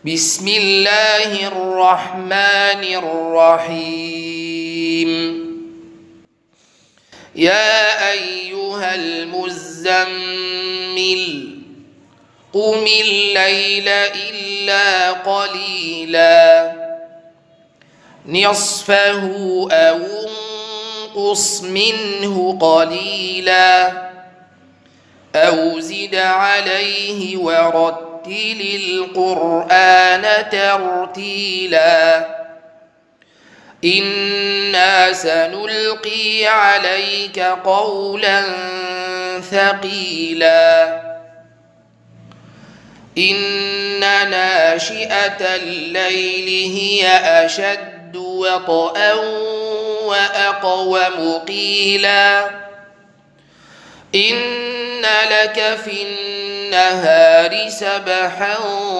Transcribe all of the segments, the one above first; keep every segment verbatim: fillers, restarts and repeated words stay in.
بسم الله الرحمن الرحيم يا أيها المزمل قم الليل إلا قليلا نصفه أو انقص منه قليلا أو زد عليه ورتل القرآن ترتيلا إنا سنلقي عليك قولا ثقيلا إن ناشئة الليل هي أشد وطئا وأقوم قيلا إن لك في النهار سبحا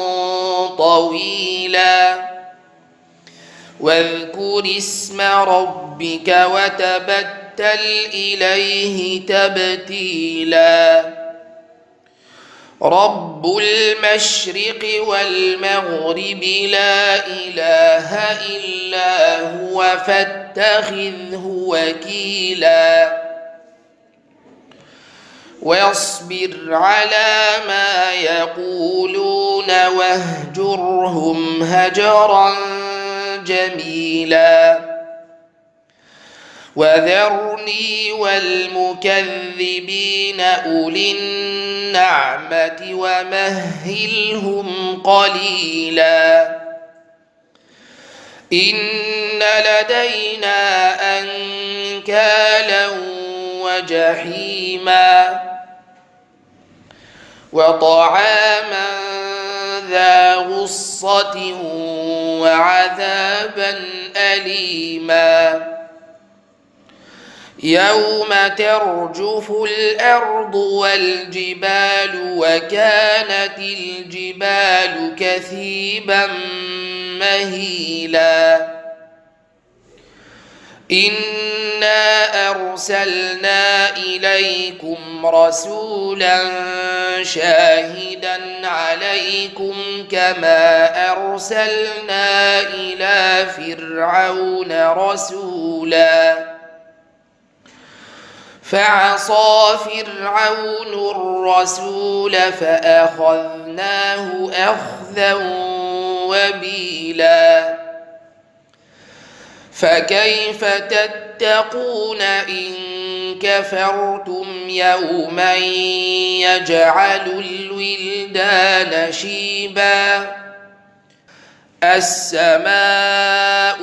طويلا واذكر اسم ربك وتبتل إليه تبتيلا رب المشرق والمغرب لا إله إلا هو فاتخذه وكيلا واصبر على ما يقولون واهجرهم هجرا جميلا وذرني والمكذبين أولي النعمة ومهلهم قليلا إن لدينا أنكالا وجحيما وطعاما ذا غصة وعذابا أليما يوم ترجف الأرض والجبال وكانت الجبال كثيبا مهيلا إنا أرسلنا إليكم رسولا شاهدا عليكم كما أرسلنا إلى فرعون رسولا فعصى فرعون الرسول فأخذناه أخذا وبيلا فكيف تتقون إن كفرتم يوما يجعل الولدان شيبا السماء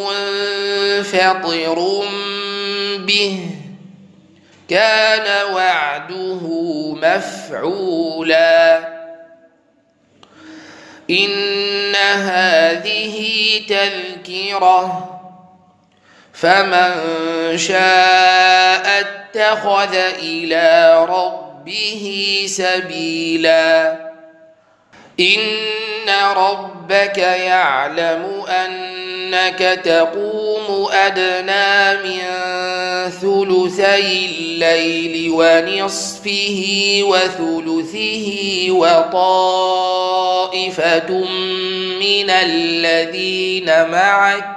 منفطر به كان وعده مفعولا إن هذه تذكرة فمن شاء اتخذ إلى ربه سبيلا إن ربك يعلم أنك تقوم أدنى من ثلثي الليل ونصفه وثلثه وطائفة من الذين معك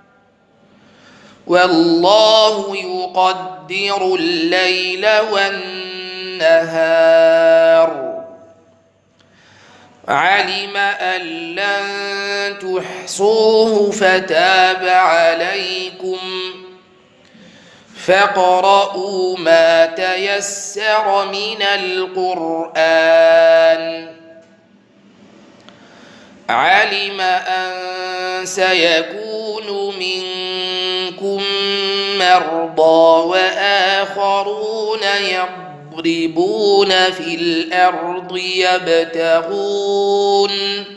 والله يقدر الليل والنهار علم أن لن تحصوه فتاب عليكم فاقرؤوا ما تيسر من القرآن علم أن سيكون منكم مرضى وآخرون يضربون في الأرض يبتغون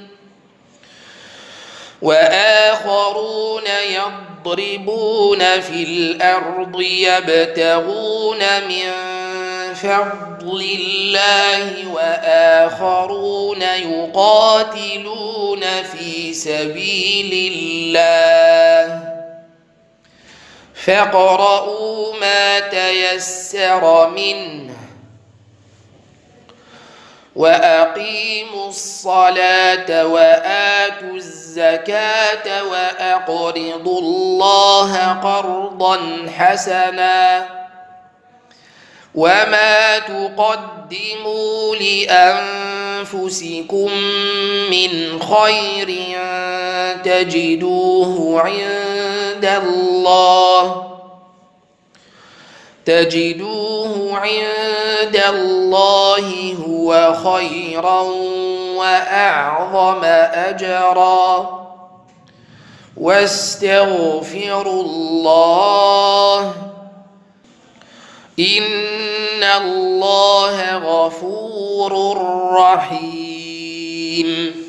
وآخرون يضربون في الأرض يبتغون من فضل الله وآخرون يقاتلون في سبيل الله فاقرؤوا ما تيسر منه وأقيموا الصلاة وآتوا الزكاة وأقرضوا الله قرضا حسنا وما تقدموا لأنفسكم من خير تجدوه عند الله تجدوه عند الله هو خيرا وأعظم أجرا واستغفروا الله إن الله غفور رحيم.